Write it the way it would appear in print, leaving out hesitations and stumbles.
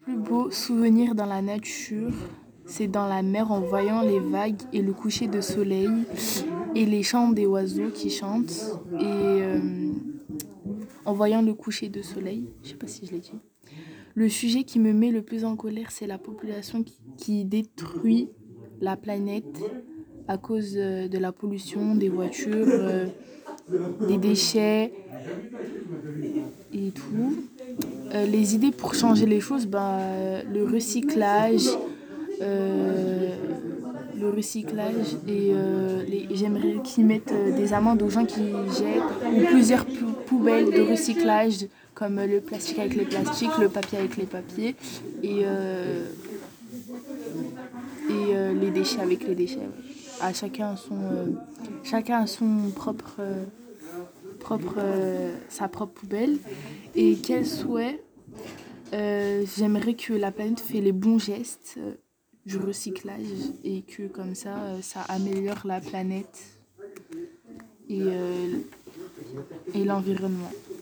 Plus beau souvenir dans la nature, c'est dans la mer en voyant les vagues et le coucher de soleil et les chants des oiseaux qui chantent en voyant le coucher de soleil. Je sais pas si je l'ai dit. Le sujet qui me met le plus en colère, c'est la population qui détruit la planète à cause de la pollution, des voitures, des déchets et tout. Les idées pour changer les choses, le recyclage, euh, j'aimerais qu'ils mettent des amendes aux gens qui jettent ou plusieurs poubelles de recyclage comme le plastique avec les plastiques, le papier avec les papiers et les déchets avec les déchets. Ouais. Chacun a son sa propre poubelle. Et quel souhait j'aimerais que la planète fait les bons gestes du recyclage et que comme ça améliore la planète et, et l'environnement.